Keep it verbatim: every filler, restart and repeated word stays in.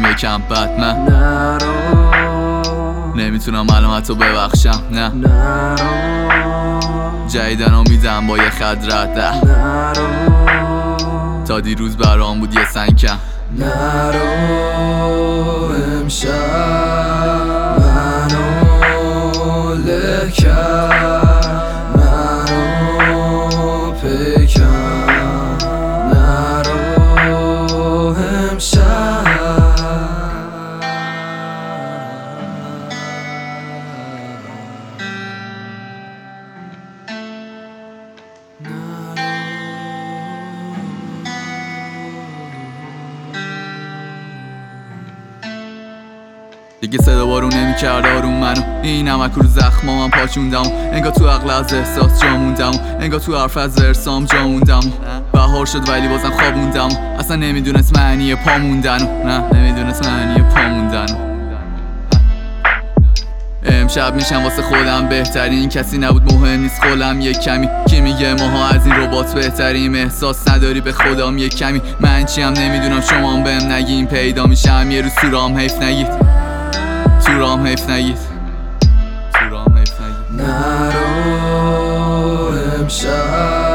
شدم یکم بد من نرو نمیتونم الان حتی ببخشم نه نرو جدیدن امیدم با یه خط رده نرو تا دیروز برام بود یه سنگم نرو امشب منو له کرد منو پیکن نرو امشب دیگه صدا بارون نمی‌کرد آروم منو این نمک رو زخمام پاچوندم انگار تو عقل از احساس جا موندم انگار تو حرف از ارسام جا موندم بهار شد ولی بازم خوابوندم اصلا نمیدونست معنی پا موندن نه نمیدونست معنی پا موندن امشب میشم واسه خودم بهترین کسی نبود مهم نیست خودم یک کمی کی میگه ماها از این ربات بهتریم احساس نداری به خودم یک کمی من چیم نمیدونم شما هم بهم نگین پیدا میشم یه روز تو رام حیف نگید تو رام حیف نگید تو رام حیف نگید نرو امشب